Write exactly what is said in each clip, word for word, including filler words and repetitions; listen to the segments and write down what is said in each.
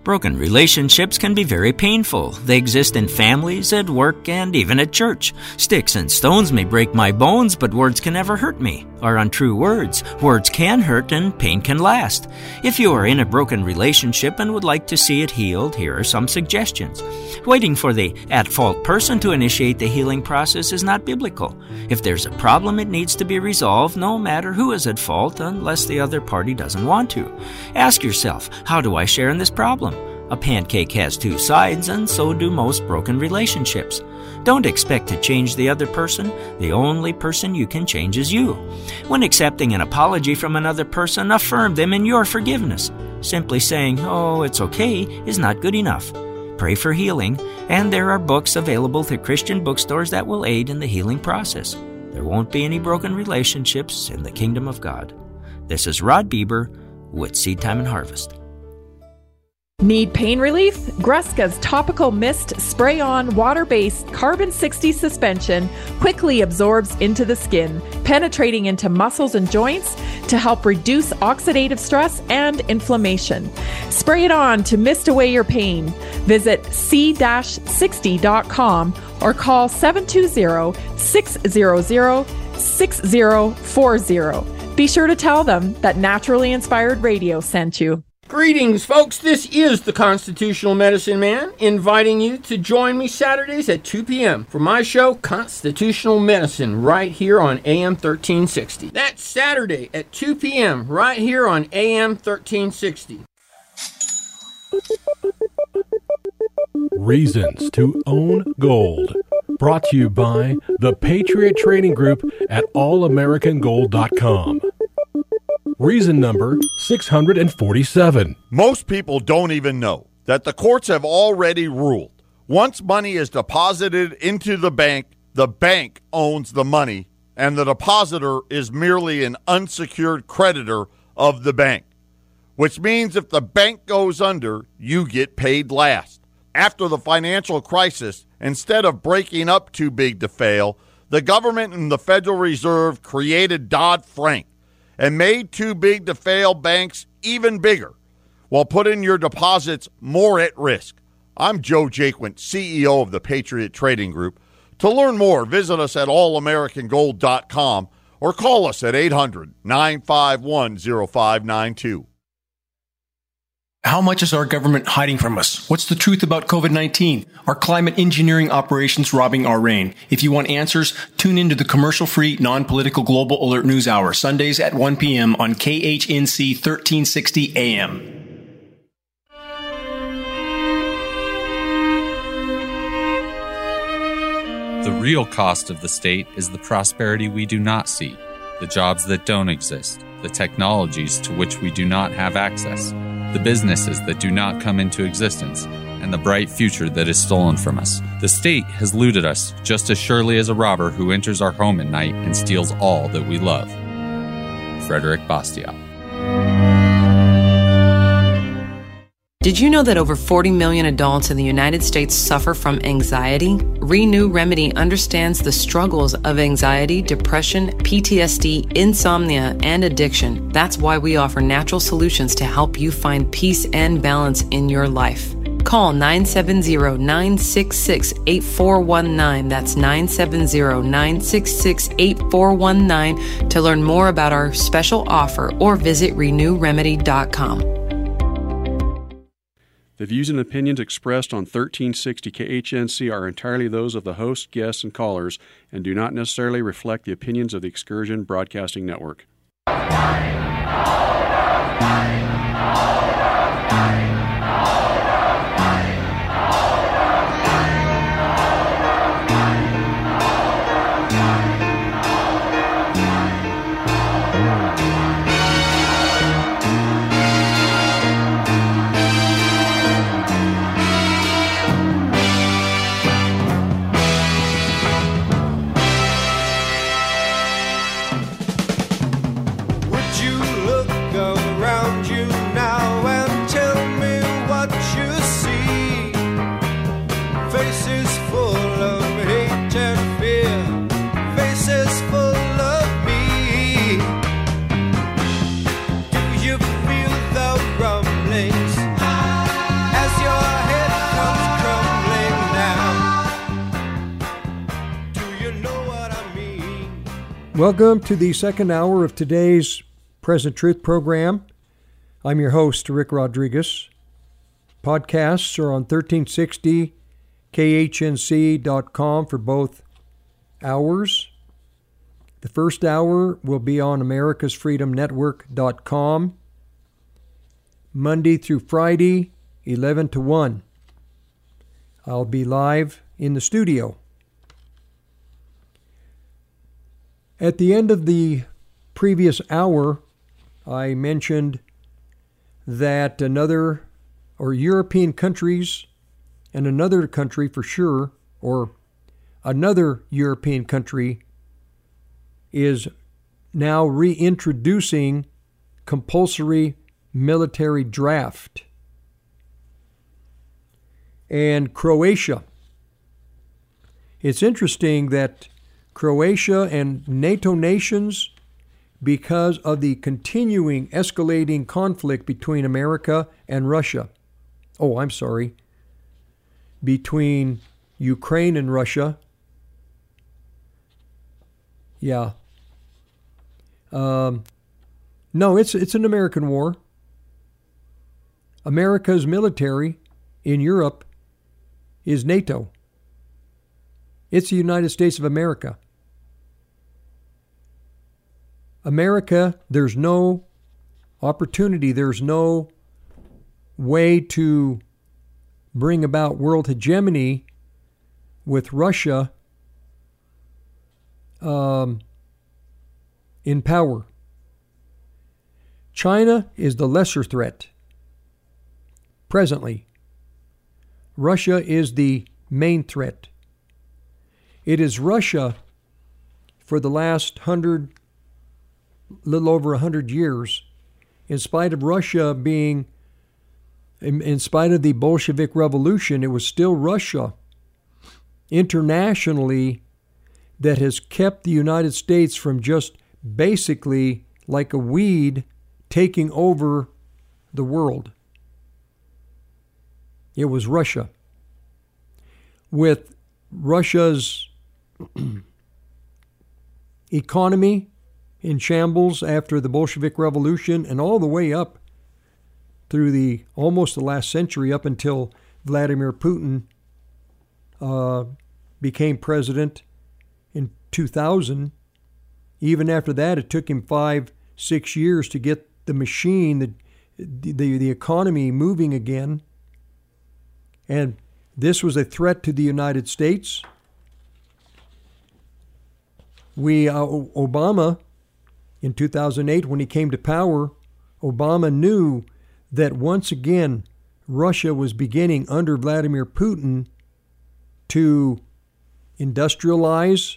Broken relationships can be very painful. They exist in families, at work, and even at church. Sticks and stones may break my bones, but words can never hurt me. Are untrue words. Words can hurt and pain can last. If you are in a broken relationship and would like to see it healed, here are some suggestions. Waiting for the at-fault person to initiate the healing process is not biblical. If there's a problem, it needs to be resolved no matter who is at fault unless the other party doesn't want to. Ask yourself, how do I share in this problem? A pancake has two sides, and so do most broken relationships. Don't expect to change the other person. The only person you can change is you. When accepting an apology from another person, affirm them in your forgiveness. Simply saying, "Oh, it's okay," is not good enough. Pray for healing, and there are books available through Christian bookstores that will aid in the healing process. There won't be any broken relationships in the kingdom of God. This is Rod Bieber with Seed Time and Harvest. Need pain relief? Greska's Topical Mist Spray-On Water-Based Carbon sixty Suspension quickly absorbs into the skin, penetrating into muscles and joints to help reduce oxidative stress and inflammation. Spray it on to mist away your pain. Visit c sixty dot com or call seven two zero, six zero zero, six zero four zero. Be sure to tell them that Naturally Inspired Radio sent you. Greetings, folks. This is the Constitutional Medicine Man, inviting you to join me Saturdays at two p.m. for my show, Constitutional Medicine, right here on A M thirteen sixty. That's Saturday at two p.m. right here on A M thirteen sixty. Reasons to Own Gold. Brought to you by the Patriot Trading Group at all american gold dot com. Reason number six hundred forty-seven. Most people don't even know that the courts have already ruled. Once money is deposited into the bank, the bank owns the money, and the depositor is merely an unsecured creditor of the bank. Which means if the bank goes under, you get paid last. After the financial crisis, instead of breaking up too big to fail, the government and the Federal Reserve created Dodd-Frank and made too big to fail banks even bigger, while putting your deposits more at risk. I'm Joe Jaquint, C E O of the Patriot Trading Group. To learn more, visit us at all american gold dot com or call us at eight hundred, nine five one, oh five nine two. How much is our government hiding from us? What's the truth about covid nineteen? Are climate engineering operations robbing our rain? If you want answers, tune into the commercial-free, non-political Global Alert News Hour, Sundays at one p.m. on K H N C thirteen sixty A M. The real cost of the state is the prosperity we do not see, the jobs that don't exist, the technologies to which we do not have access, the businesses that do not come into existence, and the bright future that is stolen from us. The state has looted us just as surely as a robber who enters our home at night and steals all that we love. Frederick Bastiat. Did you know that over forty million adults in the United States suffer from anxiety? Renew Remedy understands the struggles of anxiety, depression, P T S D, insomnia, and addiction. That's why we offer natural solutions to help you find peace and balance in your life. Call nine seven zero, nine six six, eight four one nine. That's nine seven zero, nine six six, eight four one nine to learn more about our special offer or visit renew remedy dot com. The views and opinions expressed on thirteen sixty K H N C are entirely those of the host, guests, and callers and do not necessarily reflect the opinions of the Excursion Broadcasting Network. Welcome to the second hour of today's Present Truth program. I'm your host, Rick Rodriguez. Podcasts are on thirteen sixty K H N C dot com for both hours. The first hour will be on Americas Freedom Network dot com, Monday through Friday, eleven to one. I'll be live in the studio. At the end of the previous hour, I mentioned that another, or European countries, and another country for sure, or another European country, is now reintroducing compulsory military draft. And Croatia. It's interesting that Croatia and NATO nations, because of the continuing escalating conflict between America and Russia, oh, I'm sorry, between Ukraine and Russia, yeah, um, no, it's it's an American war. America's military in Europe is NATO. It's the United States of America. America, there's no opportunity, there's no way to bring about world hegemony with Russia um, in power. China is the lesser threat presently. Russia is the main threat. It is Russia for the last hundred little over a hundred years, in spite of Russia being, in, in spite of the Bolshevik Revolution, it was still Russia internationally that has kept the United States from just basically like a weed taking over the world. It was Russia. With Russia's economy in shambles after the Bolshevik Revolution and all the way up through the almost the last century, up until Vladimir Putin uh, became president in two thousand. Even after that, it took him five, six years to get the machine, the the, the economy moving again. And this was a threat to the United States. We, uh, Obama, in two thousand eight, when he came to power, Obama knew that once again Russia was beginning under Vladimir Putin to industrialize,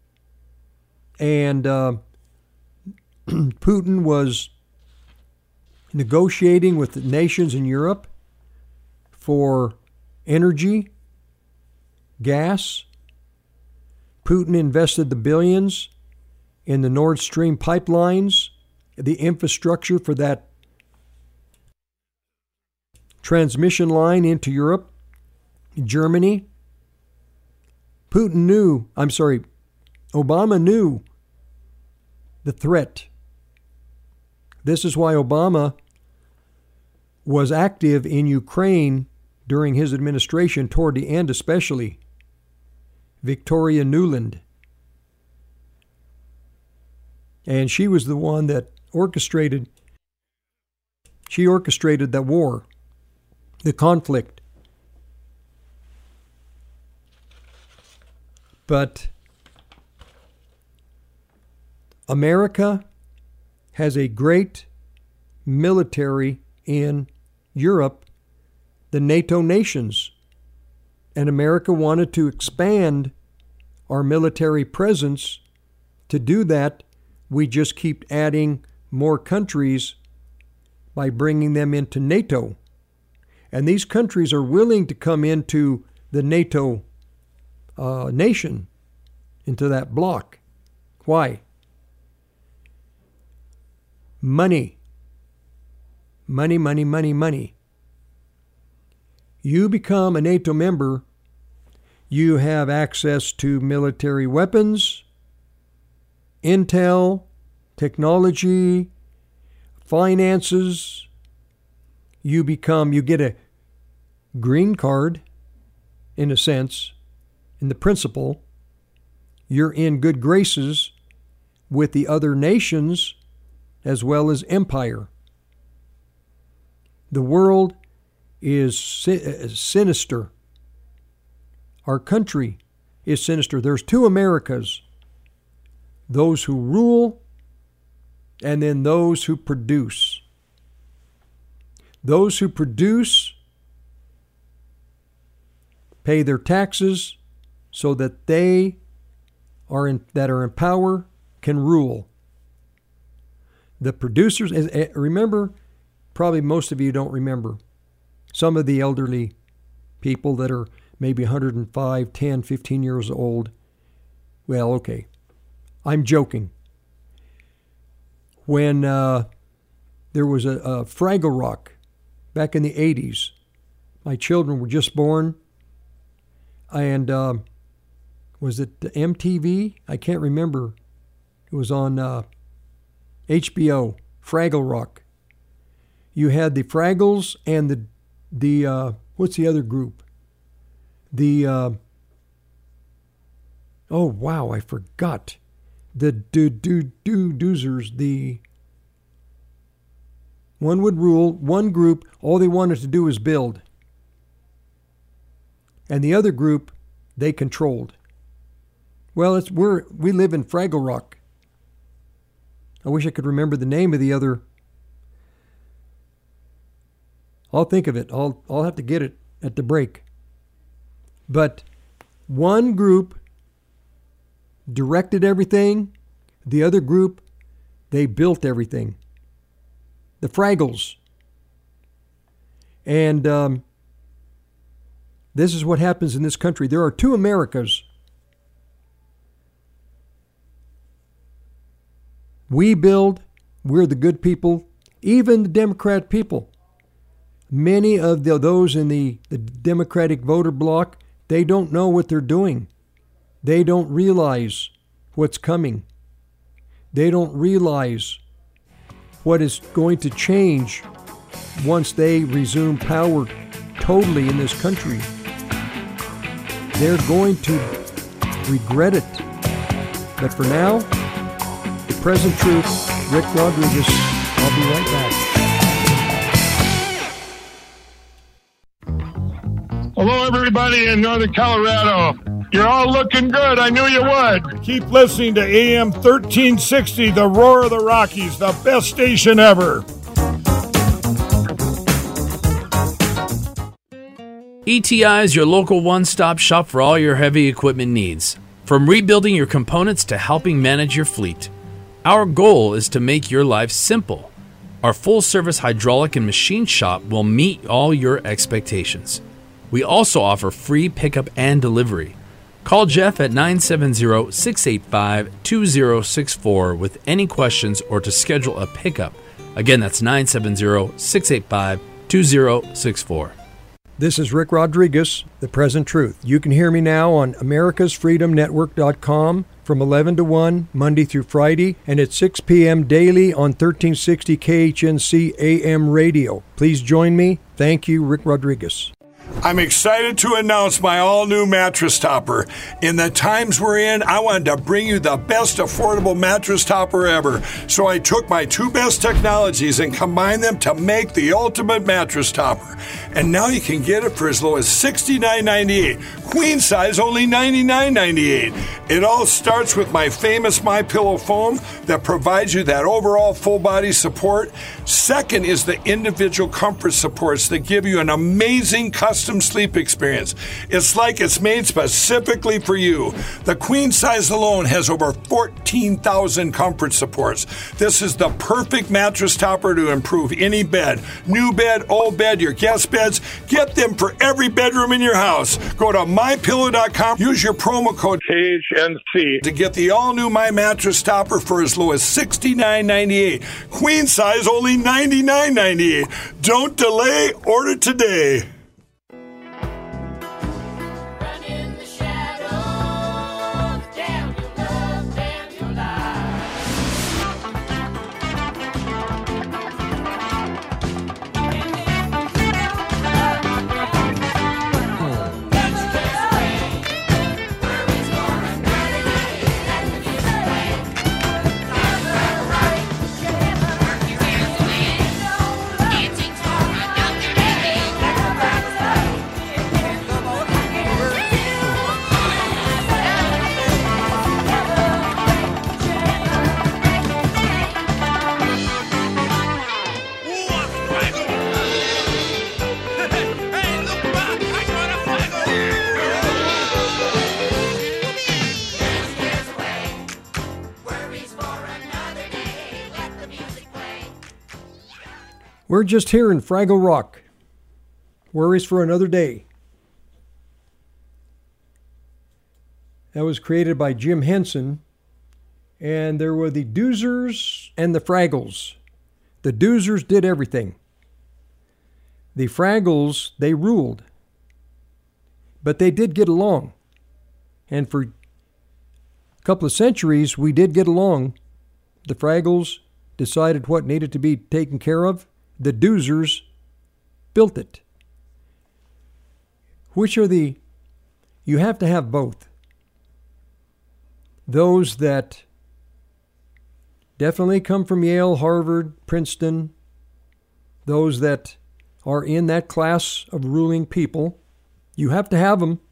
and uh, Putin was negotiating with the nations in Europe for energy, gas. Putin invested the billions in the Nord Stream pipelines, the infrastructure for that transmission line into Europe, Germany. Putin knew, I'm sorry, Obama knew the threat. This is why Obama was active in Ukraine during his administration, toward the end especially. Victoria Nuland. And she was the one that orchestrated, she orchestrated that war, the conflict. But America has a great military in Europe, the NATO nations. And America wanted to expand our military presence. To do that, we just keep adding more countries by bringing them into NATO. And these countries are willing to come into the NATO uh, nation, into that bloc. Why? Money. Money, money, money, money. You become a NATO member, you have access to military weapons, intel, technology, finances. You become, you get a green card, in a sense, in the principle. You're in good graces with the other nations as well as empire. The world is sinister. Our country is sinister. There's two Americas. Those who rule and then those who produce. Those who produce pay their taxes so that they are in, that are in power can rule. The producers, remember, probably most of you don't remember, some of the elderly people that are maybe one hundred five, ten, fifteen years old. Well, okay, I'm joking. When uh, there was a, a Fraggle Rock back in the eighties, my children were just born, and uh, was it the M T V? I can't remember. It was on uh, H B O, Fraggle Rock. You had the Fraggles and the, the uh, what's the other group? The, uh, oh wow, I forgot. The do do do doozers, the one would rule, one group, all they wanted to do was build. And the other group, they controlled. Well, it's we're we live in Fraggle Rock. I wish I could remember the name of the other. I'll think of it. I'll I'll have to get it at the break. But one group directed everything. The other group, they built everything. The Fraggles. And um, this is what happens in this country. There are two Americas. We build, we're the good people, even the Democrat people. Many of the, those in the, the Democratic voter bloc, they don't know what they're doing. They don't realize what's coming. They don't realize what is going to change once they resume power totally in this country. They're going to regret it. But for now, the present truth, Rick Rodriguez. I'll be right back. Hello, everybody in Northern Colorado. You're all looking good. I knew you would. Keep listening to A M thirteen sixty, the Roar of the Rockies, the best station ever. E T I is your local one-stop shop for all your heavy equipment needs. From rebuilding your components to helping manage your fleet. Our goal is to make your life simple. Our full-service hydraulic and machine shop will meet all your expectations. We also offer free pickup and delivery. Call Jeff at nine seven zero, six eight five, two zero six four with any questions or to schedule a pickup. Again, that's nine seven zero, six eight five, two zero six four. This is Rick Rodriguez, The Present Truth. You can hear me now on americas freedom network dot com from eleven to one, Monday through Friday, and at six p.m. daily on thirteen sixty K H N C A M radio. Please join me. Thank you, Rick Rodriguez. I'm excited to announce my all-new mattress topper. In the times we're in, I wanted to bring you the best affordable mattress topper ever. So I took my two best technologies and combined them to make the ultimate mattress topper. And now you can get it for as low as sixty-nine ninety-eight. Queen size only ninety-nine ninety-eight. It all starts with my famous MyPillow foam that provides you that overall full body support. Second is the individual comfort supports that give you an amazing custom sleep experience. It's like it's made specifically for you. The queen size alone has over fourteen thousand comfort supports. This is the perfect mattress topper to improve any bed. New bed, old bed, your guest beds. Get them for every bedroom in your house. Go to my pillow dot com. Use your promo code K H N C to get the all-new My Mattress Topper for as low as sixty-nine ninety-eight. Queen size only ninety-nine ninety-eight. Don't delay. Order today. We're just here in Fraggle Rock. Worries for another day. That was created by Jim Henson. And there were the Doozers and the Fraggles. The Doozers did everything. The Fraggles, they ruled. But they did get along. And for a couple of centuries, we did get along. The Fraggles decided what needed to be taken care of. The Doozers built it. Which are the... You have to have both. Those that definitely come from Yale, Harvard, Princeton, those that are in that class of ruling people, you have to have them.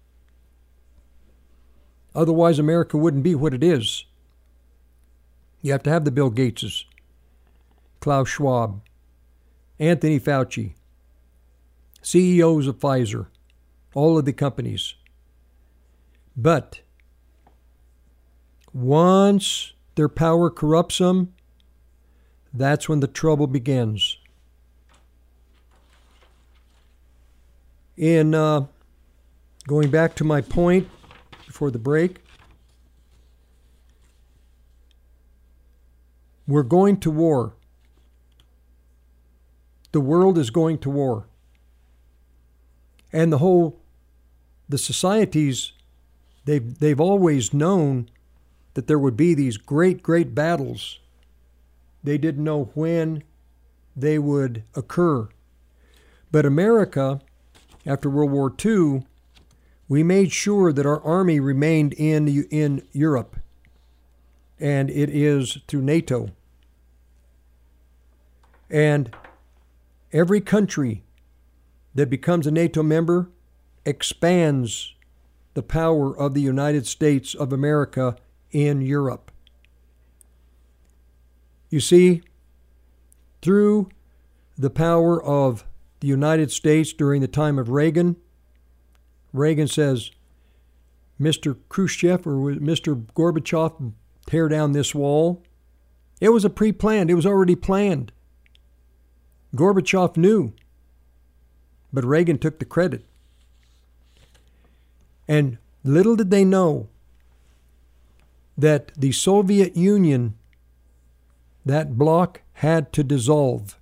Otherwise, America wouldn't be what it is. You have to have the Bill Gateses, Klaus Schwab, Anthony Fauci, C E Os of Pfizer, all of the companies. But once their power corrupts them, that's when the trouble begins. In uh, going back to my point before the break, we're going to war. The world is going to war. And the whole, the societies, they've, they've always known that there would be these great, great battles. They didn't know when they would occur. But America, after World War Two, we made sure that our army remained in, in Europe. And it is through NATO. And every country that becomes a NATO member expands the power of the United States of America in Europe. You see, through the power of the United States during the time of Reagan, Reagan says, Mister Khrushchev or Mister Gorbachev, tear down this wall. It was a pre-planned. It was already planned. Gorbachev knew, but Reagan took the credit. And little did they know that the Soviet Union, that bloc, had to dissolve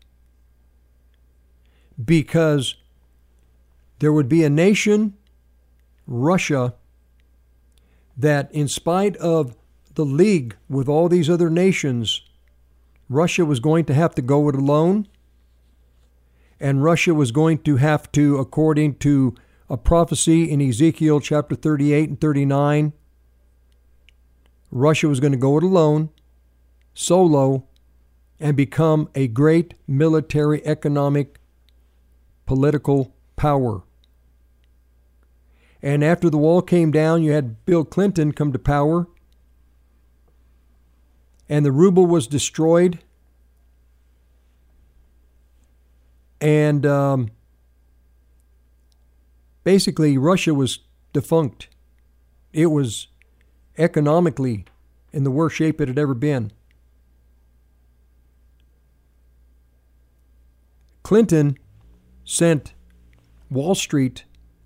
because there would be a nation, Russia, that in spite of the league with all these other nations, Russia was going to have to go it alone, and Russia was going to have to, according to a prophecy in Ezekiel chapter thirty-eight and thirty-nine, Russia was going to go it alone, solo, and become a great military, economic, political power. And after the wall came down, you had Bill Clinton come to power, and the ruble was destroyed, and um, basically Russia was defunct. It was economically in the worst shape it had ever been. Clinton sent Wall Street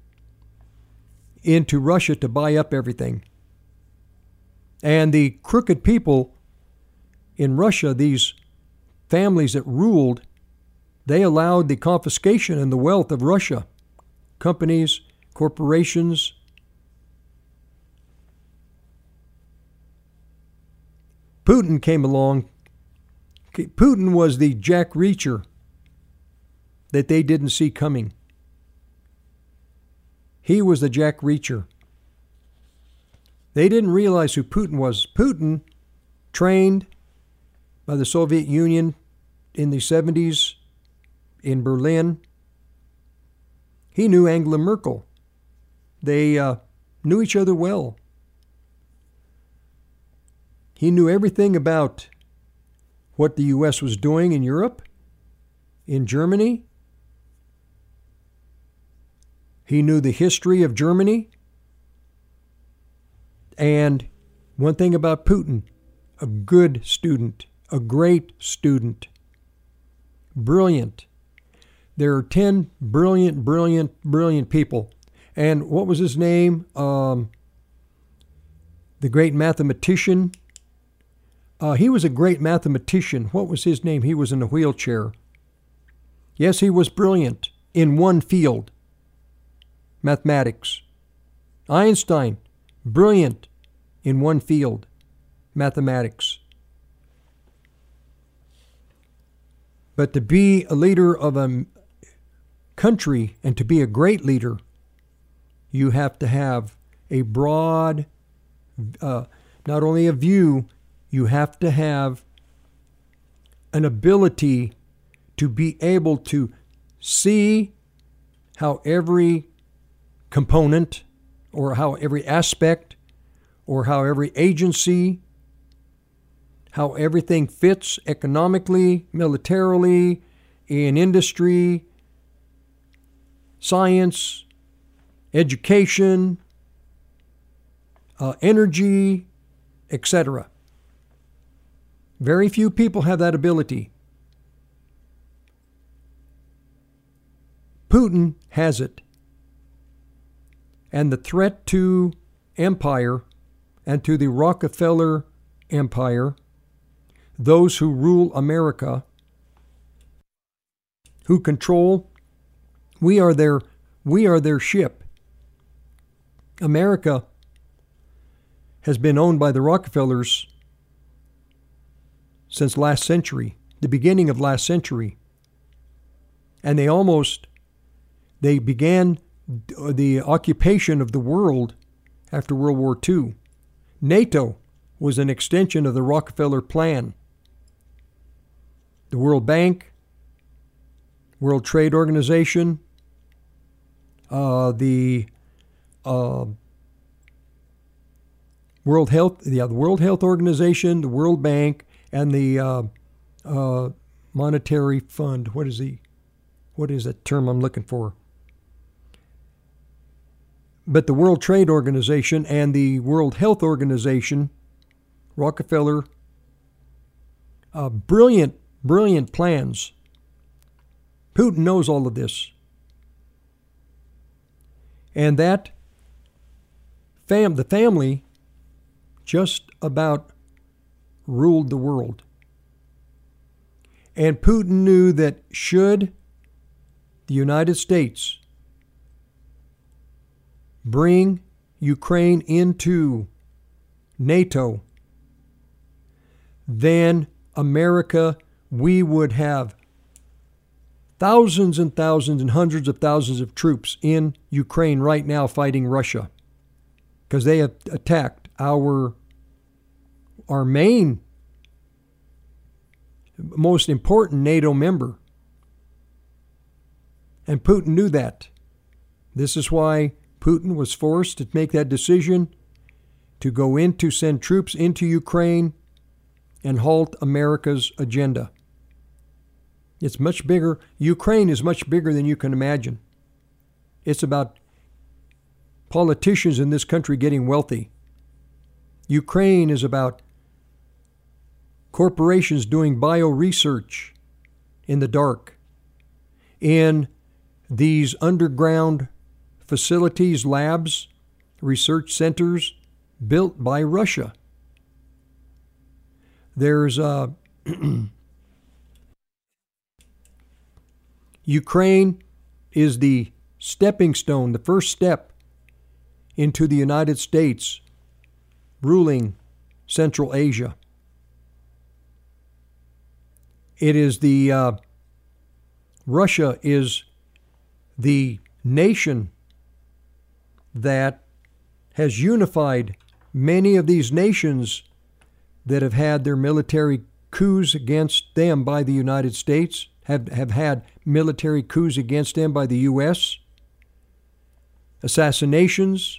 into Russia to buy up everything. And the crooked people in Russia, these families that ruled, they allowed the confiscation and the wealth of Russia. Companies, corporations. Putin came along. Putin was the Jack Reacher that they didn't see coming. He was the Jack Reacher. They didn't realize who Putin was. Putin, trained by the Soviet Union in the seventies in Berlin, he knew Angela Merkel. They uh, knew each other well. He knew everything about what the U S was doing in Europe, in Germany. He knew the history of Germany. And one thing about Putin, a good student, a great student. brilliant. There are ten brilliant, brilliant, brilliant people. And what was his name? Um, the great mathematician. Uh, he was a great mathematician. What was his name? He was in a wheelchair. Yes, he was brilliant in one field, mathematics. Einstein, brilliant in one field, mathematics. But to be a leader of a country and to be a great leader, you have to have a broad, uh, not only a view, you have to have an ability to be able to see how every component or how every aspect or how every agency, how everything fits economically, militarily, in industry, science, education, uh, energy, et cetera. Very few people have that ability. Putin has it. And the threat to empire and to the Rockefeller empire, those who rule America, who control, we are their, we are their ship. America has been owned by the Rockefellers since last century, the beginning of last century. And they almost, they began the occupation of the world after World War Two. NATO was an extension of the Rockefeller plan. The World Bank, World Trade Organization, uh, the uh, World Health, yeah, the World Health Organization, the World Bank, and the uh, uh, Monetary Fund. What is the, what is that term I'm looking for? But the World Trade Organization and the World Health Organization, Rockefeller, uh, brilliant, brilliant plans. Putin knows all of this. And that fam, the family just about ruled the world. And Putin knew that should the United States bring Ukraine into NATO, then America, we would have thousands and thousands and hundreds of thousands of troops in Ukraine right now fighting Russia because they have attacked our, our main, most important NATO member. And Putin knew that. This is why Putin was forced to make that decision to go in to send troops into Ukraine and halt America's agenda. It's much bigger. Ukraine is much bigger than you can imagine. It's about politicians in this country getting wealthy. Ukraine is about corporations doing bio-research in the dark, in these underground facilities, labs, research centers built by Russia. There's uh, Ukraine is the stepping stone, the first step into the United States ruling Central Asia. It is the, uh, Russia is the nation that has unified many of these nations that have had their military coups against them by the United States, have, have had military coups against them by the U S, assassinations.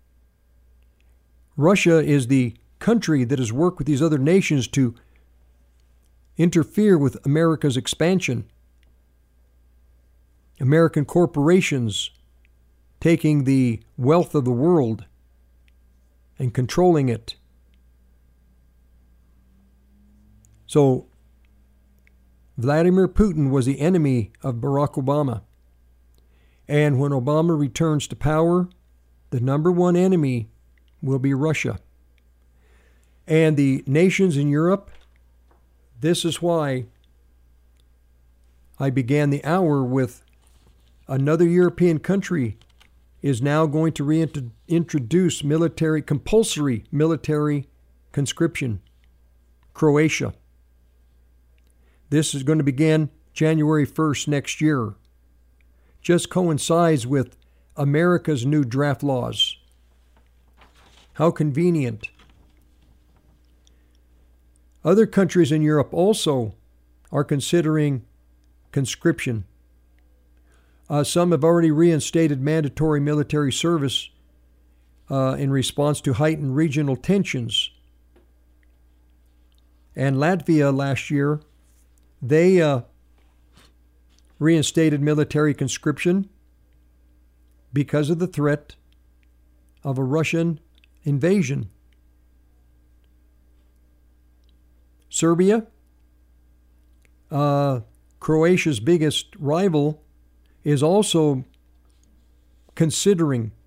Russia is the country that has worked with these other nations to interfere with America's expansion. American corporations taking the wealth of the world and controlling it. So Vladimir Putin was the enemy of Barack Obama. And when Obama returns to power, the number one enemy will be Russia. And the nations in Europe, this is why I began the hour with another European country is now going to reintroduce military, compulsory military conscription. Croatia. This is going to begin January first next year. Just coincides with America's new draft laws. How convenient. Other countries in Europe also are considering conscription. Uh, some have already reinstated mandatory military service uh, in response to heightened regional tensions. And Latvia last year, they uh, reinstated military conscription because of the threat of a Russian invasion. Serbia, uh, Croatia's biggest rival, is also considering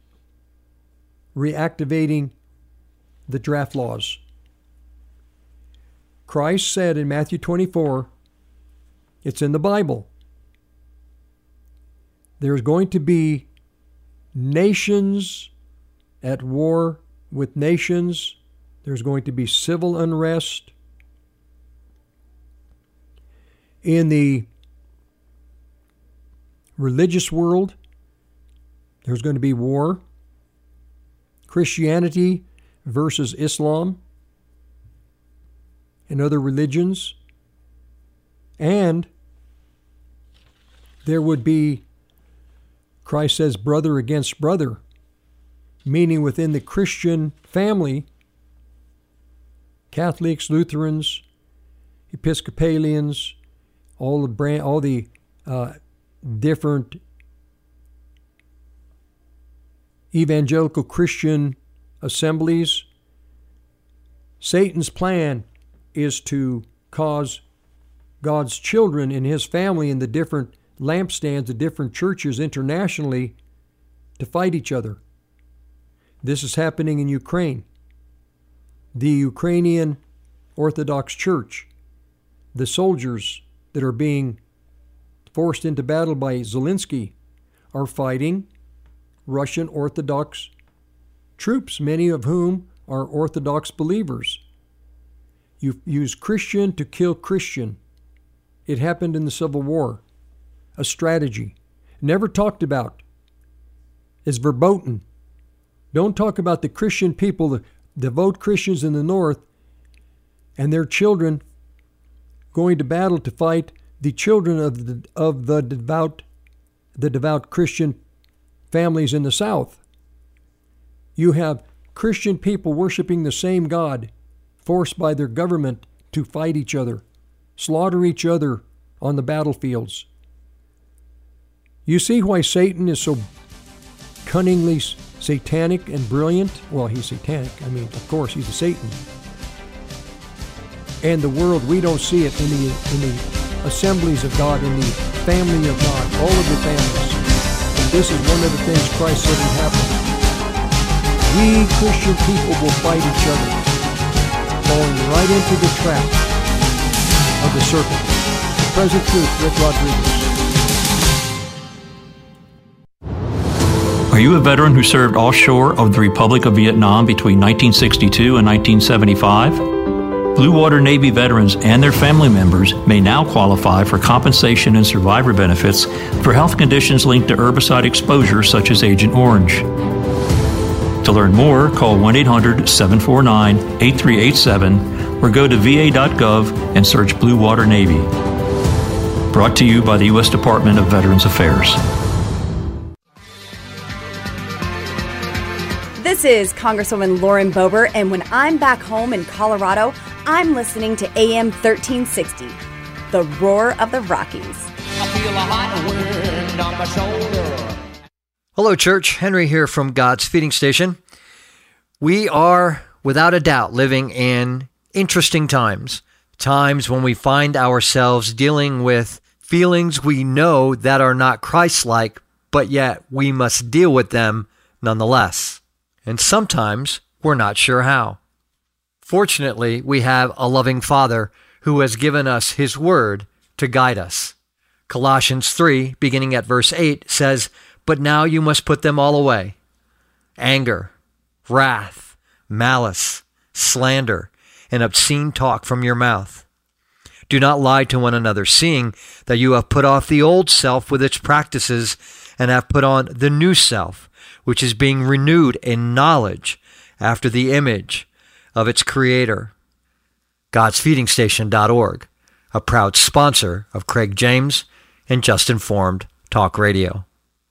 reactivating the draft laws. Christ said in Matthew twenty-four, it's in the Bible, there's going to be nations at war with nations. There's going to be civil unrest. In the religious world, there's going to be war. Christianity versus Islam and other religions. And there would be, Christ says, brother against brother, meaning within the Christian family, Catholics, Lutherans, Episcopalians, all the brand, all the uh, different evangelical Christian assemblies. Satan's plan is to cause God's children in his family in the different lampstands, the different churches internationally, to fight each other. This is happening in Ukraine. The Ukrainian Orthodox Church, the soldiers that are being forced into battle by Zelensky, are fighting Russian Orthodox troops, many of whom are Orthodox believers. You use Christian to kill Christian. It happened in the Civil War. A strategy. Never talked about. Is verboten. Don't talk about the Christian people, the devout Christians in the north, and their children going to battle to fight the children of the of the devout the devout Christian families in the south. You have Christian people worshiping the same God, forced by their government to fight each other, slaughter each other on the battlefields. You see why Satan is so cunningly satanic and brilliant? Well, he's satanic. I mean, of course, he's a Satan. And the world, we don't see it in the in the assemblies of God, in the family of God, all of the families. And this is one of the things Christ said would happen. We Christian people will fight each other, falling right into the trap of the serpent. The Present Truth, Rick Rodriguez. Are you a veteran who served offshore of the Republic of Vietnam between nineteen sixty-two and nineteen seventy-five? Blue Water Navy veterans and their family members may now qualify for compensation and survivor benefits for health conditions linked to herbicide exposure such as Agent Orange. To learn more, call one eight hundred, seven four nine, eight three eight seven or go to v a dot gov and search Blue Water Navy. Brought to you by the U S Department of Veterans Affairs. This is Congresswoman Lauren Boebert, and when I'm back home in Colorado, I'm listening to A M thirteen sixty, the roar of the Rockies. I feel a hot wind on my shoulder. Hello, Church. Henry here from God's Feeding Station. We are, without a doubt, living in interesting times. Times when we find ourselves dealing with feelings we know that are not Christ-like, but yet we must deal with them nonetheless. And sometimes we're not sure how. Fortunately, we have a loving Father who has given us His Word to guide us. Colossians three, beginning at verse eight, says, "But now you must put them all away. Anger, wrath, malice, slander, and obscene talk from your mouth. Do not lie to one another, seeing that you have put off the old self with its practices and have put on the new self, which is being renewed in knowledge after the image of its creator." Gods Feeding Station dot org, a proud sponsor of Craig James and Just Informed Talk Radio.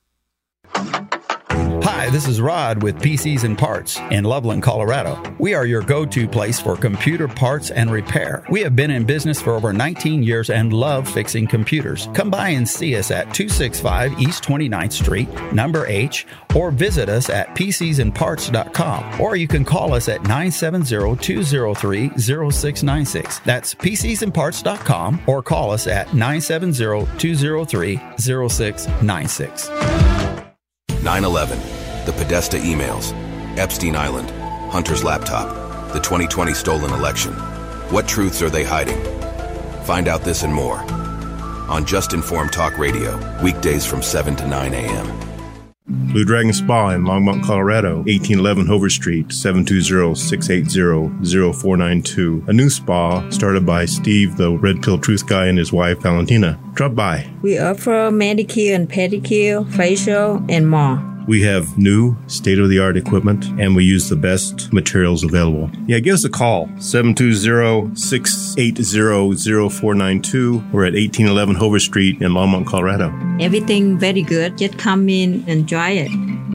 Hi, this is Rod with P Cs and Parts in Loveland, Colorado. We are your go-to place for computer parts and repair. We have been in business for over nineteen years and love fixing computers. Come by and see us at two sixty-five East twenty-ninth Street, number H, or visit us at P Cs and parts dot com. Or you can call us at nine seven zero, two zero three, zero six nine six. That's P Cs and parts dot com, or call us at nine seven zero, two zero three, zero six nine six. nine eleven, the Podesta emails, Epstein Island, Hunter's laptop, the twenty twenty stolen election. What truths are they hiding? Find out this and more on Just Informed Talk Radio, weekdays from seven to nine a.m. Blue Dragon Spa in Longmont, Colorado, eighteen eleven Hover Street, seven two zero, six eight zero, zero four nine two. A new spa started by Steve, the Red Pill Truth Guy, and his wife, Valentina. Drop by. We offer manicure and pedicure, facial, and more. We have new, state-of-the-art equipment, and we use the best materials available. Yeah, give us a call, seven two zero, six eight zero, zero four nine two. We're at eighteen eleven Hover Street in Longmont, Colorado. Everything very good. Just come in and try it.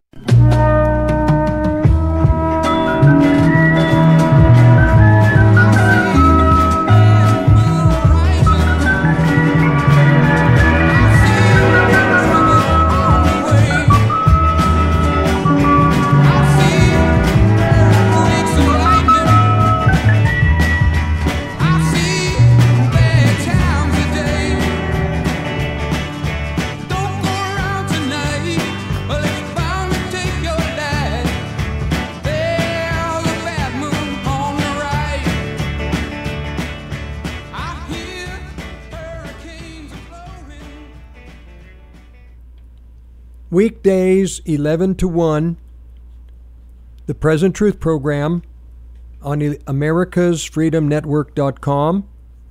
Weekdays, eleven to one, the Present Truth Program on Americas Freedom Network dot com.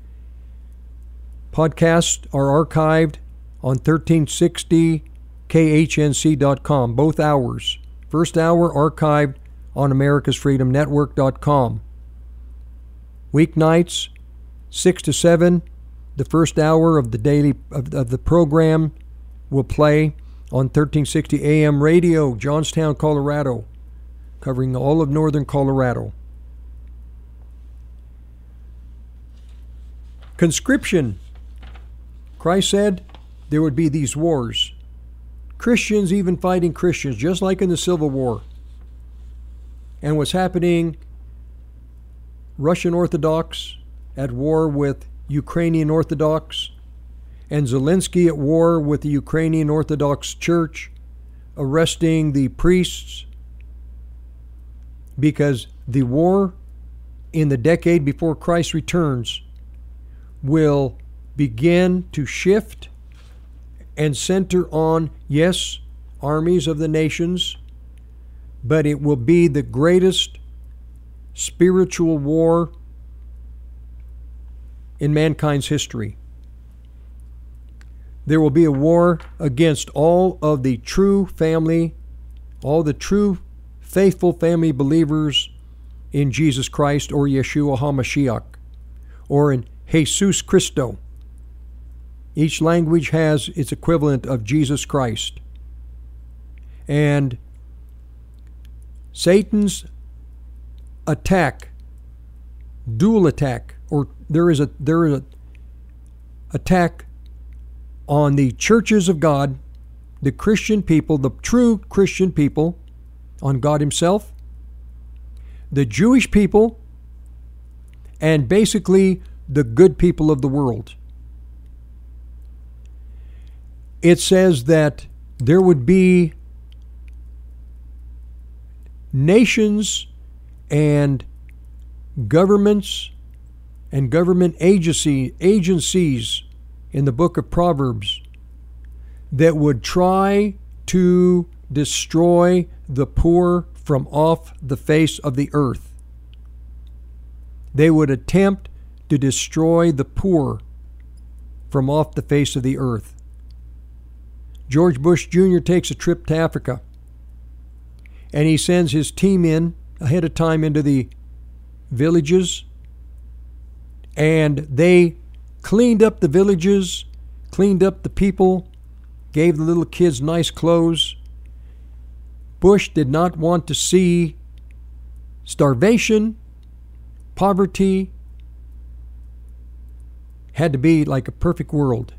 Podcasts are archived on thirteen sixty K H N C dot com, both hours. First hour archived on Americas Freedom Network dot com. Weeknights, six to seven, the first hour of the daily of, of the program will play on thirteen sixty A M radio, Johnstown, Colorado, covering all of northern Colorado. Conscription. Christ said there would be these wars. Christians even fighting Christians, just like in the Civil War. And what's happening, Russian Orthodox at war with Ukrainian Orthodox, and Zelensky at war with the Ukrainian Orthodox Church, arresting the priests, because the war in the decade before Christ returns will begin to shift and center on, yes, armies of the nations, but it will be the greatest spiritual war in mankind's history. There will be a war against all of the true family, all the true faithful family believers in Jesus Christ, or Yeshua HaMashiach, or in Jesus Christo. Each language has its equivalent of Jesus Christ. And Satan's attack, dual attack, or there is a there is a attack on the churches of God, the Christian people, the true Christian people, on God Himself, the Jewish people, and basically the good people of the world. It says that there would be nations and governments and government agency, agencies in the book of Proverbs that would try to destroy the poor from off the face of the earth. They would attempt to destroy the poor from off the face of the earth. George Bush Junior takes a trip to Africa, and he sends his team in ahead of time into the villages, and they cleaned up the villages, cleaned up the people, gave the little kids nice clothes. Bush did not want to see starvation, poverty. Had to be like a perfect world.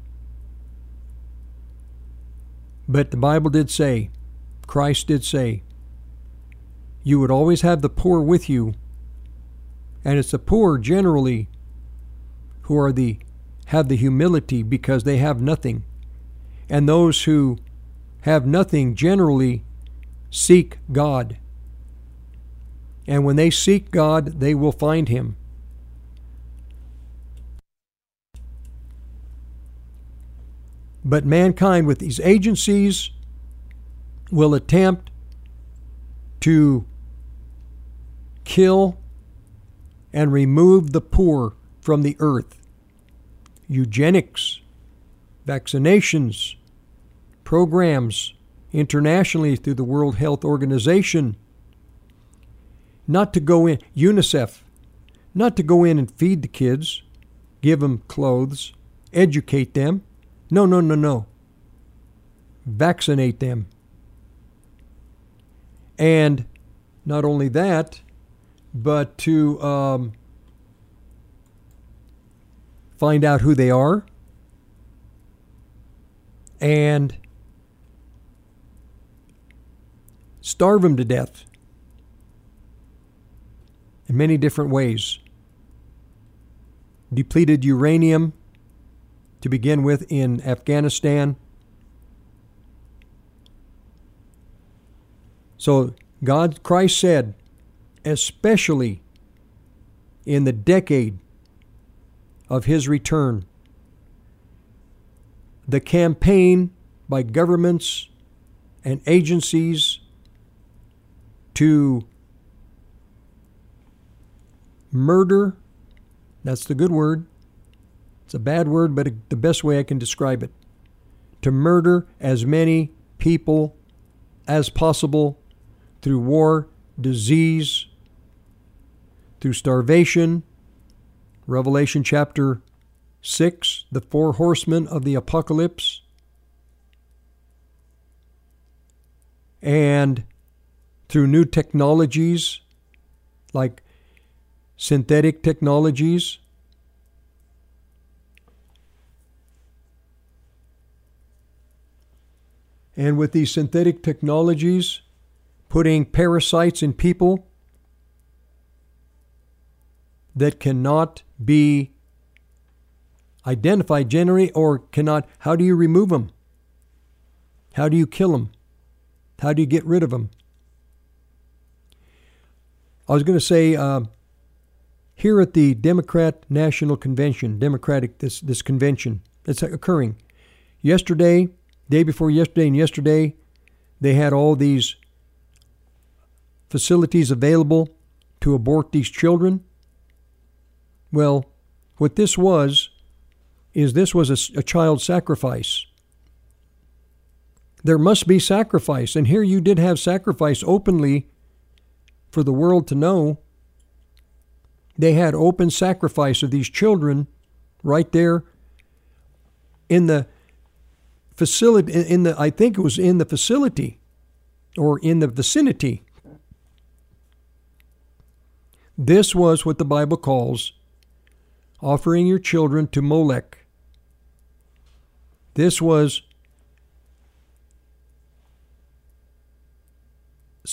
But the Bible did say, Christ did say, you would always have the poor with you. And it's the poor generally who are the have the humility because they have nothing. And those who have nothing generally seek God. And when they seek God, they will find Him. But mankind with these agencies will attempt to kill and remove the poor from the earth. Eugenics, vaccinations, programs internationally through the World Health Organization, not to go in, UNICEF, not to go in and feed the kids, give them clothes, educate them. No, no, no, no. Vaccinate them. And not only that, but to um, find out who they are and starve them to death in many different ways. Depleted uranium to begin with in Afghanistan. So God, Christ said, especially in the decade of His return, the campaign by governments and agencies to murder, that's the good word. It's a bad word, but the best way I can describe it. To murder as many people as possible through war, disease, through starvation. Revelation chapter six, the four horsemen of the apocalypse. And through new technologies like synthetic technologies. And with these synthetic technologies, putting parasites in people that cannot be identified generally or cannot, how do you remove them? How do you kill them? How do you get rid of them? I was going to say, uh, here at the Democrat National Convention, Democratic, this, this convention that's occurring, yesterday, day before yesterday and yesterday, they had all these facilities available to abort these children. Well, what this was, is this was a, a child sacrifice. There must be sacrifice, and here you did have sacrifice openly for the world to know. They had open sacrifice of these children right there in the facility, in the, I think it was in the facility or in the vicinity. This was what the Bible calls offering your children to Molech. This was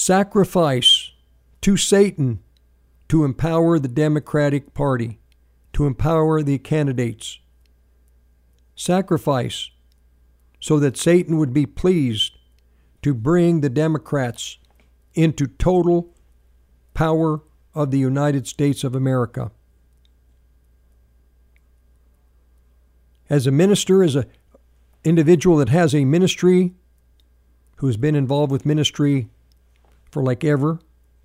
sacrifice to Satan to empower the Democratic Party, to empower the candidates. Sacrifice so that Satan would be pleased to bring the Democrats into total power of the United States of America. As a minister, as an individual that has a ministry, who's been involved with ministry for like ever,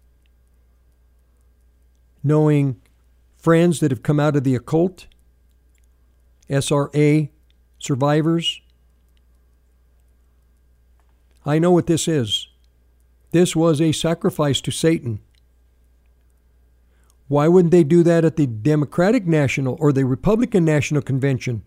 knowing friends that have come out of the occult, S R A survivors, I know what this is. This was a sacrifice to Satan. Why wouldn't they do that at the Democratic National or the Republican National Convention?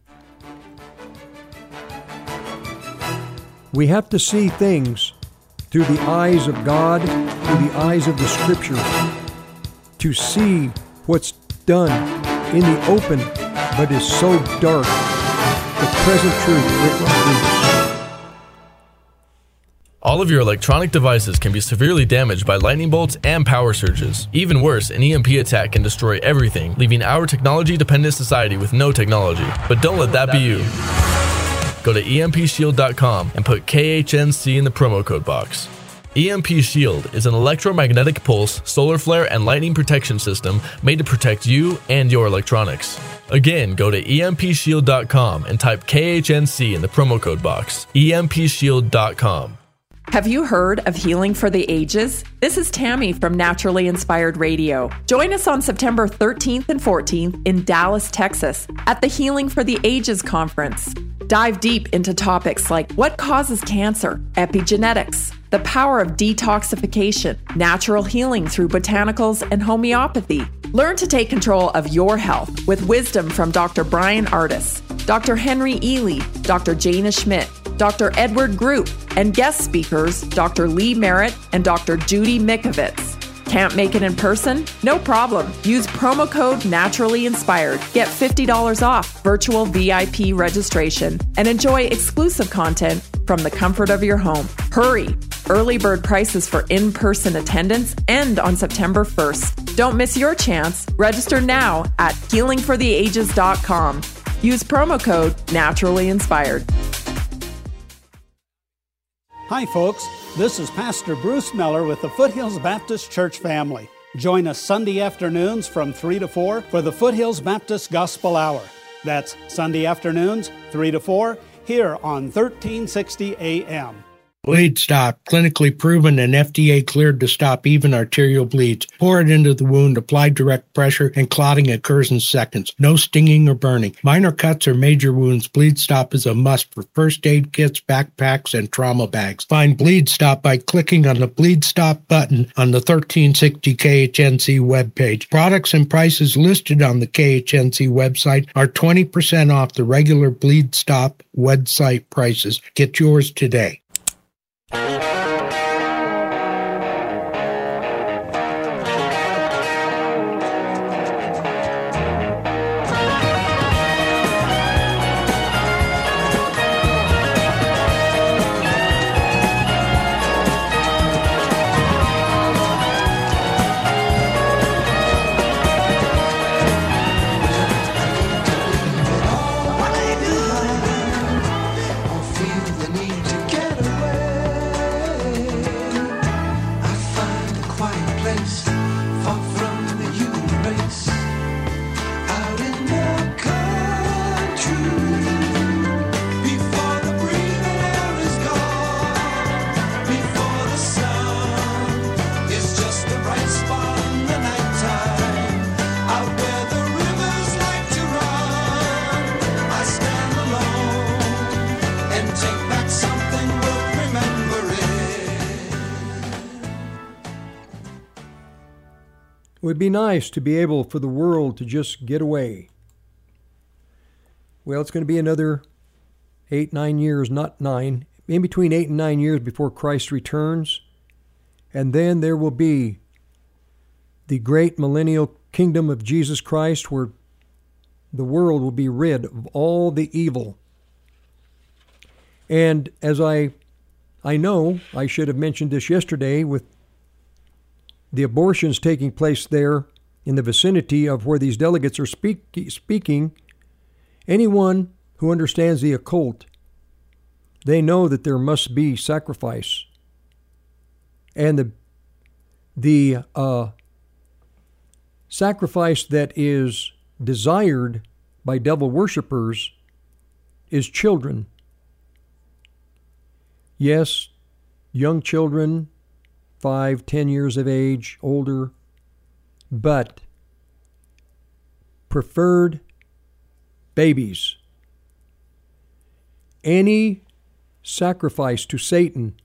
We have to see things through the eyes of God, through the eyes of the Scripture, to see what's done in the open, but is so dark. The present truth written on Jesus. All of your electronic devices can be severely damaged by lightning bolts and power surges. Even worse, an E M P attack can destroy everything, leaving our technology-dependent society with no technology. But don't let that be you. Go to E M P shield dot com and put K H N C in the promo code box. E M P Shield is an electromagnetic pulse, solar flare, and lightning protection system made to protect you and your electronics. Again, go to E M P shield dot com and type K H N C in the promo code box. E M P shield dot com. Have you heard of Healing for the Ages? This is Tammy from Naturally Inspired Radio. Join us on September thirteenth and fourteenth in Dallas, Texas at the Healing for the Ages conference. Dive deep into topics like what causes cancer, epigenetics, the power of detoxification, natural healing through botanicals and homeopathy. Learn to take control of your health with wisdom from Doctor Brian Artis, Doctor Henry Ely, Doctor Jana Schmidt, Doctor Edward Group, and guest speakers Doctor Lee Merritt and Doctor Judy Mikovits. Can't make it in person? No problem. Use promo code Naturally Inspired. Get fifty dollars off virtual V I P registration and enjoy exclusive content from the comfort of your home. Hurry! Early bird prices for in-person attendance end on September first. Don't miss your chance. Register now at healing for the ages dot com. Use promo code Naturally Inspired. Hi, folks. This is Pastor Bruce Miller with the Foothills Baptist Church family. Join us Sunday afternoons from three to four for the Foothills Baptist Gospel Hour. That's Sunday afternoons, three to four, here on thirteen sixty A M. Bleed Stop, clinically proven and F D A cleared to stop even arterial bleeds. Pour it into the wound, apply direct pressure, and clotting occurs in seconds. No stinging or burning. Minor cuts or major wounds, Bleed Stop is a must for first aid kits, backpacks, and trauma bags. Find Bleed Stop by clicking on the Bleed Stop button on the thirteen sixty K H N C webpage. Products and prices listed on the K H N C website are twenty percent off the regular Bleed Stop website prices. Get yours today. It would be nice to be able for the world to just get away. Well, it's going to be another eight, nine years, not nine, in between eight and nine years before Christ returns. And then there will be the great millennial kingdom of Jesus Christ where the world will be rid of all the evil. And as I, I know, I should have mentioned this yesterday with the abortions taking place there in the vicinity of where these delegates are speak, speaking, anyone who understands the occult, they know that there must be sacrifice. And the, the uh, sacrifice that is desired by devil worshippers is children. Yes, young children, five, ten years of age, older, but preferred babies. Any sacrifice to Satan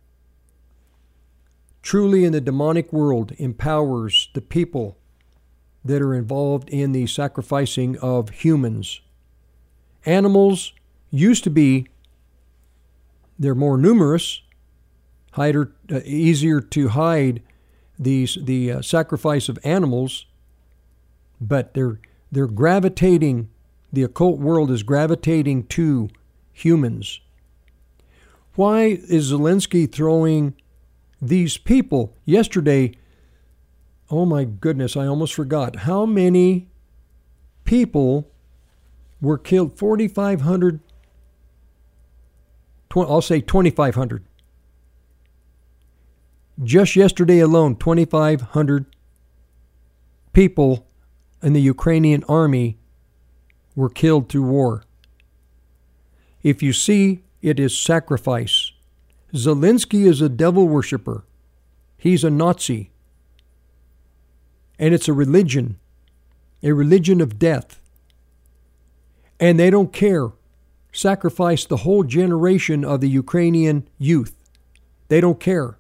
truly in the demonic world empowers the people that are involved in the sacrificing of humans. Animals used to be, they're more numerous, hider, uh, easier to hide these the uh, sacrifice of animals, but they're they're gravitating, the occult world is gravitating to humans. Why is Zelensky throwing these people? Yesterday, oh my goodness, I almost forgot. How many people were killed? forty-five hundred, I'll say twenty-five hundred. Just yesterday alone, twenty-five hundred people in the Ukrainian army were killed through war. If you see, it is sacrifice. Zelensky is a devil worshiper. He's a Nazi. And it's a religion, a religion of death. And they don't care. Sacrifice the whole generation of the Ukrainian youth. They don't care.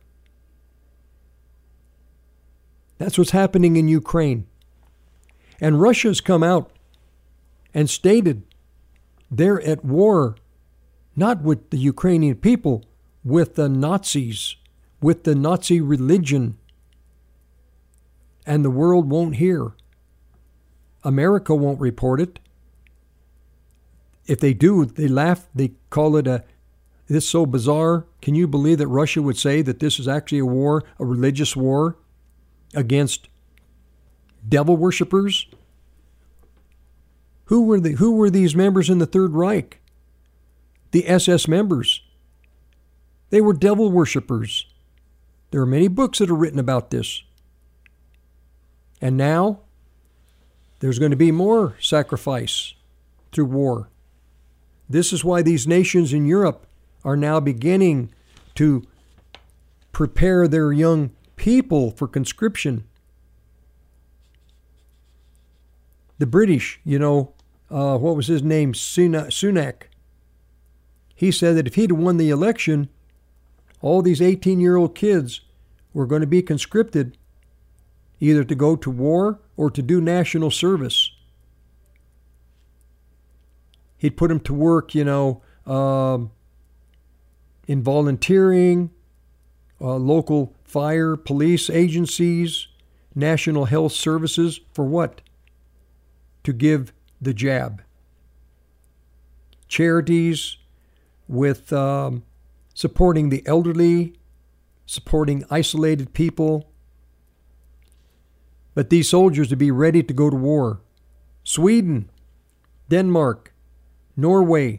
That's what's happening in Ukraine. And Russia's come out and stated they're at war, not with the Ukrainian people, with the Nazis, with the Nazi religion. And the world won't hear. America won't report it. If they do, they laugh. They call it a, this is so bizarre. Can you believe that Russia would say that this is actually a war, a religious war against devil worshippers? Who were the, who were these members in the Third Reich? The S S members. They were devil worshippers. There are many books that are written about this. And now, there's going to be more sacrifice through war. This is why these nations in Europe are now beginning to prepare their young people for conscription. The British, you know, uh, what was his name? Sunak. He said that if he'd won the election, all these eighteen-year-old kids were going to be conscripted either to go to war or to do national service. He'd put them to work, you know, um, in volunteering, uh, local fire, police agencies, national health services. For what? To give the jab. Charities with um, supporting the elderly, supporting isolated people. But these soldiers to be ready to go to war. Sweden, Denmark, Norway.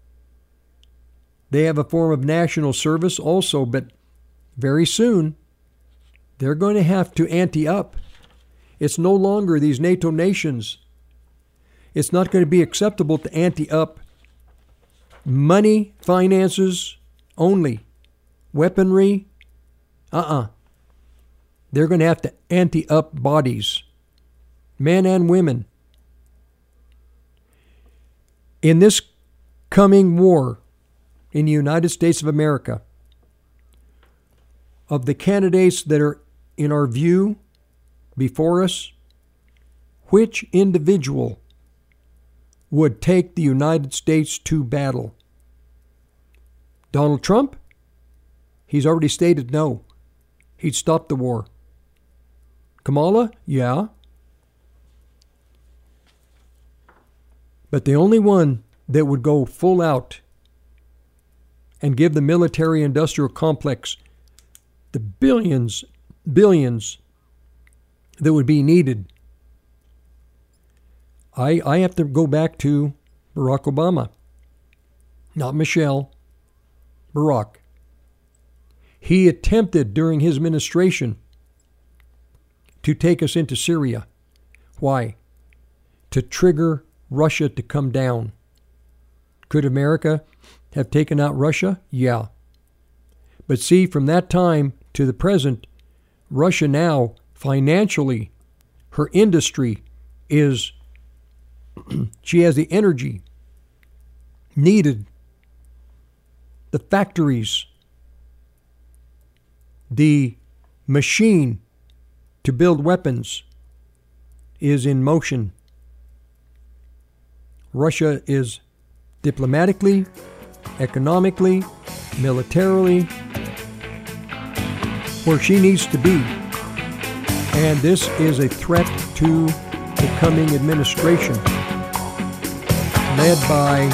They have a form of national service also, but very soon they're going to have to ante up. It's no longer these NATO nations. It's not going to be acceptable to ante up money, finances only. Weaponry, uh-uh. They're going to have to ante up bodies, men and women. In this coming war in the United States of America, of the candidates that are in our view before us, which individual would take the United States to battle? Donald Trump? He's already stated no. He'd stop the war. Kamala? Yeah. But the only one that would go full out and give the military-industrial complex the billions, billions that would be needed I, I have to go back to Barack Obama, not Michelle, Barack. He attempted during his administration to take us into Syria. Why? To trigger Russia to come down. Could America have taken out Russia? Yeah. But see, from that time to the present, Russia now, financially, her industry is, she has the energy needed, the factories, the machine to build weapons is in motion. Russia is diplomatically, economically, militarily where she needs to be. And this is a threat to the coming administration led by,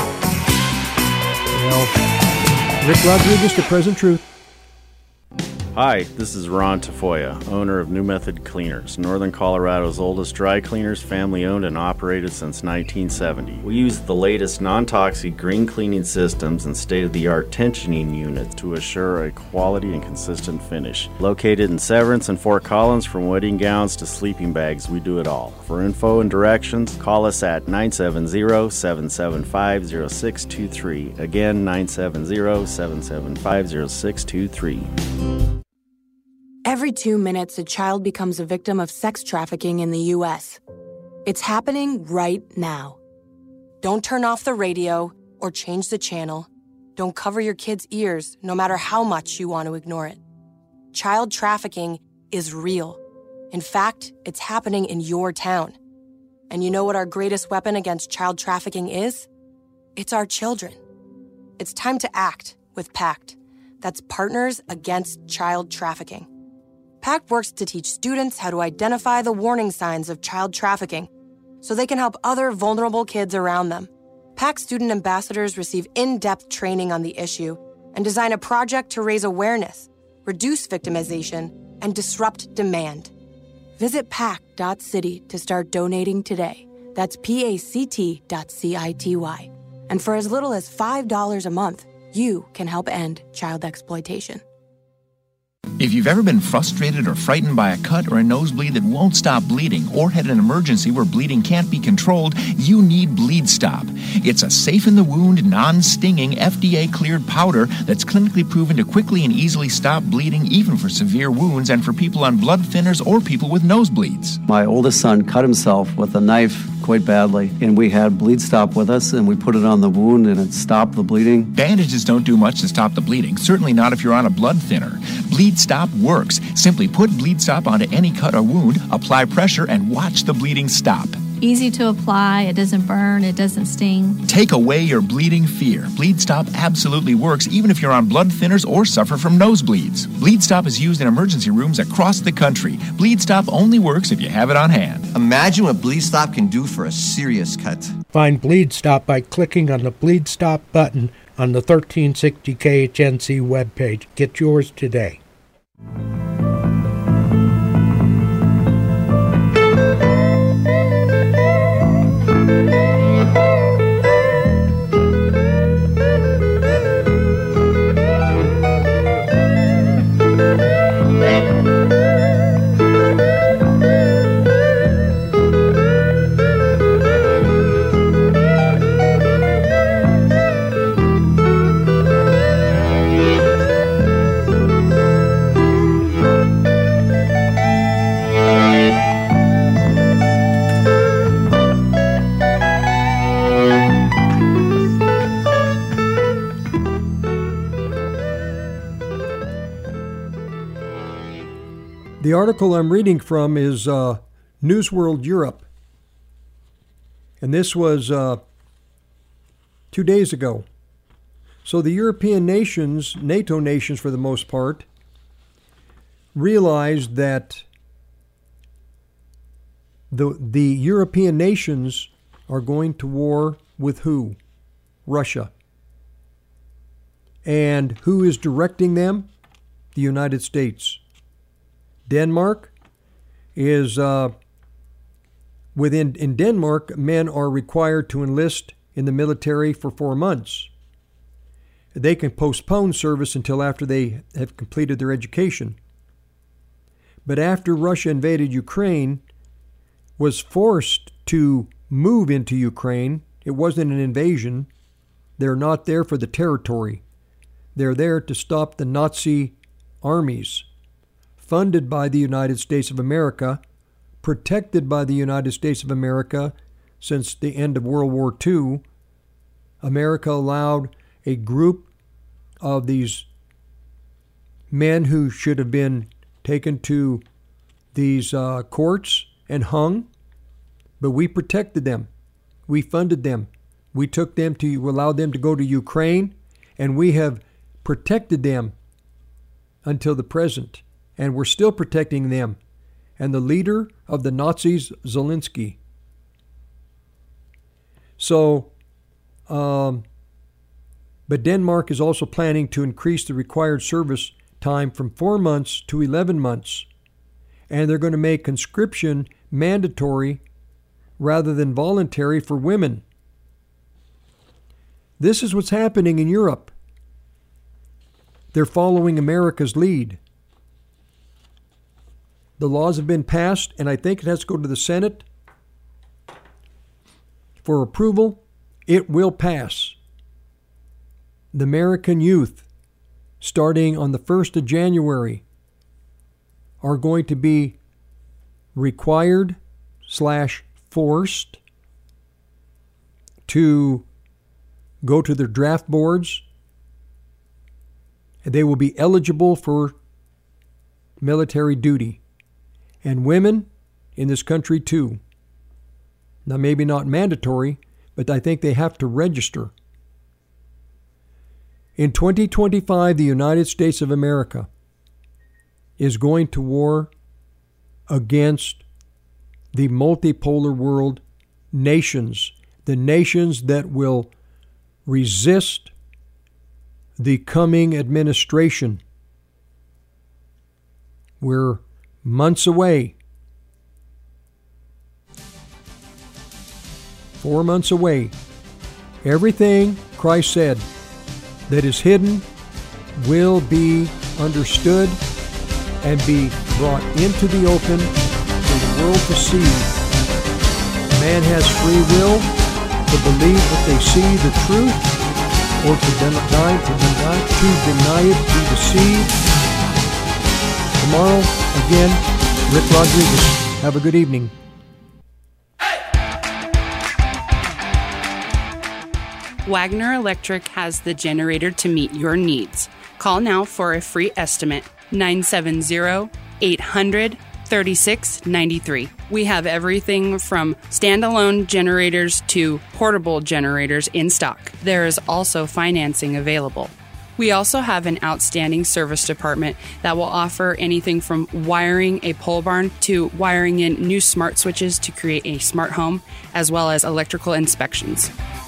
well, Rick Rodriguez, the present truth. Hi, this is Ron Tafoya, owner of New Method Cleaners, Northern Colorado's oldest dry cleaners, family owned and operated since nineteen seventy. We use the latest non-toxic green cleaning systems and state-of-the-art tensioning units to assure a quality and consistent finish. Located in Severance and Fort Collins, from wedding gowns to sleeping bags, we do it all. For info and directions, call us at nine seven zero, seven seven five, zero six two three. Again, nine seven zero, seven seven five, zero six two three. Every two minutes, a child becomes a victim of sex trafficking in the U S. It's happening right now. Don't turn off the radio or change the channel. Don't cover your kids' ears, no matter how much you want to ignore it. Child trafficking is real. In fact, it's happening in your town. And you know what our greatest weapon against child trafficking is? It's our children. It's time to act with PACT. That's Partners Against Child Trafficking. PACT works to teach students how to identify the warning signs of child trafficking so they can help other vulnerable kids around them. PACT student ambassadors receive in-depth training on the issue and design a project to raise awareness, reduce victimization, and disrupt demand. Visit pact dot city to start donating today. That's P A C T dot C I T Y. And for as little as five dollars a month, you can help end child exploitation. If you've ever been frustrated or frightened by a cut or a nosebleed that won't stop bleeding, or had an emergency where bleeding can't be controlled, you need Bleed Stop. It's a safe-in-the-wound, non-stinging, F D A-cleared powder that's clinically proven to quickly and easily stop bleeding, even for severe wounds and for people on blood thinners or people with nosebleeds. My oldest son cut himself with a knife quite badly, and we had Bleed Stop with us, and we put it on the wound, and it stopped the bleeding. Bandages don't do much to stop the bleeding, certainly not if you're on a blood thinner. Bleed Stop works. Simply put Bleed Stop onto any cut or wound, apply pressure, and watch the bleeding stop. Easy to apply, it doesn't burn, it doesn't sting. Take away your bleeding fear. Bleed Stop absolutely works even if you're on blood thinners or suffer from nosebleeds. Bleed Stop is used in emergency rooms across the country. Bleed Stop only works if you have it on hand. Imagine what Bleed Stop can do for a serious cut. Find Bleed Stop by clicking on the Bleed Stop button on the thirteen sixty K H N C webpage. Get yours today. The article I'm reading from is uh, Newsworld Europe. And this was uh, two days ago. So the European nations, NATO nations for the most part, realized that the, the European nations are going to war with who? Russia. And who is directing them? The United States. Denmark is uh, Within in Denmark, men are required to enlist in the military for four months. They can postpone service until after they have completed their education. But after Russia invaded Ukraine, was forced to move into Ukraine, it wasn't an invasion. They're not there for the territory. They're there to stop the Nazi armies, funded by the United States of America, protected by the United States of America since the end of World War Two. America allowed a group of these men who should have been taken to these uh, courts and hung, but we protected them. We funded them. We took them to, allowed them to go to Ukraine, and we have protected them until the present, and we're still protecting them. And the leader of the Nazis, Zelensky. So, um, but Denmark is also planning to increase the required service time from four months to eleven months. And they're going to make conscription mandatory rather than voluntary for women. This is what's happening in Europe. They're following America's lead. The laws have been passed, and I think it has to go to the Senate for approval. It will pass. The American youth, starting on the first of January, are going to be required slash forced to go to their draft boards. They will be eligible for military duty. And women in this country too. Now maybe not mandatory, but I think they have to register. In twenty twenty-five, the United States of America is going to war against the multipolar world nations, the nations that will resist the coming administration. We're months away. Four months away. Everything Christ said that is hidden will be understood and be brought into the open for the world to see. Man has free will to believe that they see the truth or to deny, to deny, to deny it, to deceive. Tomorrow, again, Rick Rodriguez. Have a good evening. Wagner Electric has the generator to meet your needs. Call now for a free estimate, nine seven zero, eight hundred, thirty-six ninety-three. We have everything from standalone generators to portable generators in stock. There is also financing available. We also have an outstanding service department that will offer anything from wiring a pole barn to wiring in new smart switches to create a smart home, as well as electrical inspections.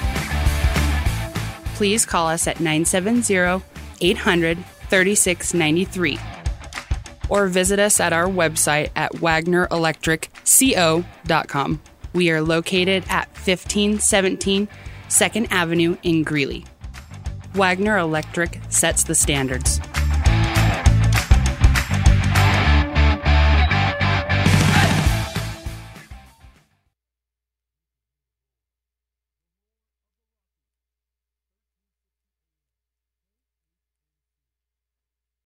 Please call us at nine seven zero, eight hundred, thirty-six ninety-three or visit us at our website at wagner electric co dot com. We are located at fifteen seventeen second Avenue in Greeley. Wagner Electric sets the standards.